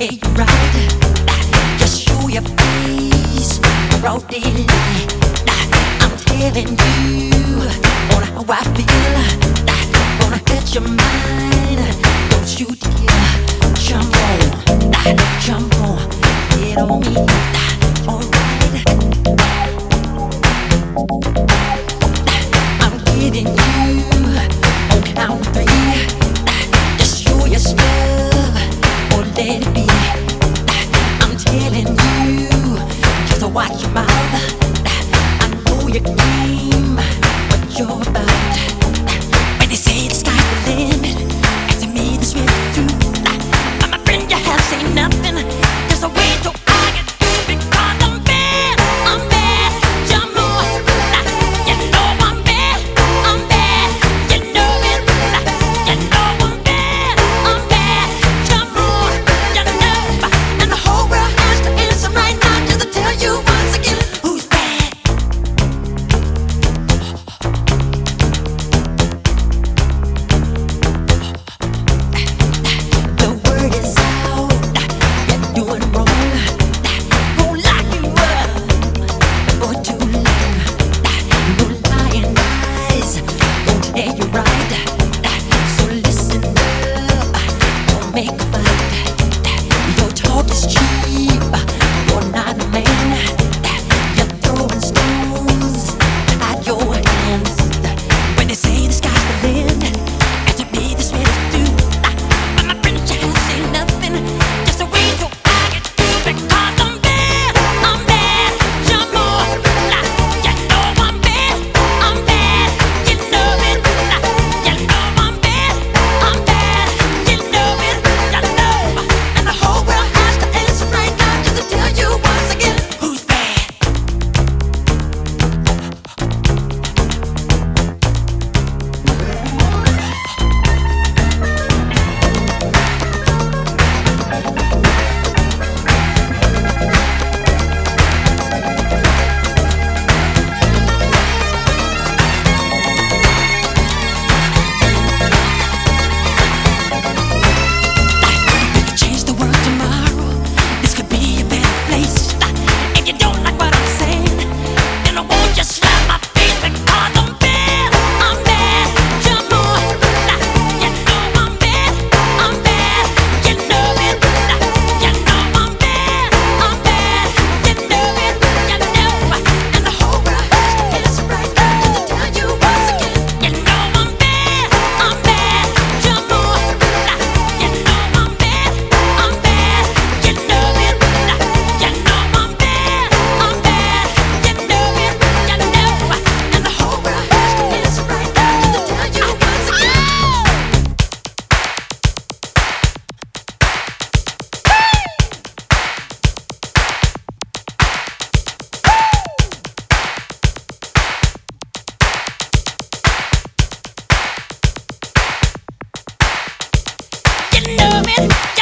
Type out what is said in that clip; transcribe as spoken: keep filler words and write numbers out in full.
hear you right. Just show your face, broad daylight. I'm telling you on how I feel. Gonna catch your mind. Don't you dare jump on, jump on, get on me. Alright, I'm getting you on count three. Just show your stuff or let it be. I'm telling you, just watch your mouth. I know your game, what you're about. When they say the sky's the limit, and to me this will be true. But my friend, you have seen nothing. There's a way to argue because I'm bad, I'm bad. Jump on, you know I'm bad, I'm bad. You know it, you know I'm bad, I'm bad. Jump on, you know, and the whole world has to answer right now just to tell you once again who's bad. The word is out, you're doing wrong. Won't lock you up for too long. No lying eyes won't tell you right. So listen up, don't make a fight. Your talk is cheap, you're not a man. You're throwing stones at your hands. When they say the sky's the limit, and to me this will do. But my friend, you have seen nothing. Just a way to argue because I'm bad, I'm bad. Jump on, you know I'm bad, I'm bad. You know it, you know I'm bad, I'm bad. You know it, you know, and the whole world has to answer right now just to tell you once again who's bad. You could change the world tomorrow. This could be a better place. If you don't like what I'm saying, then I won't just slap my face because I'm bad, I'm bad. Jump on, you know I'm bad, I'm bad. You know it, you know I'm bad, I'm bad. You know it, you know, and the whole world has to answer right now just to tell you once again. You know I'm bad, I'm bad. Jump on, you know I'm bad, I'm bad. You know it, you know I'm bad, I'm bad. You know it, you know, and the whole world has to answer right now just to tell you once again. You know it.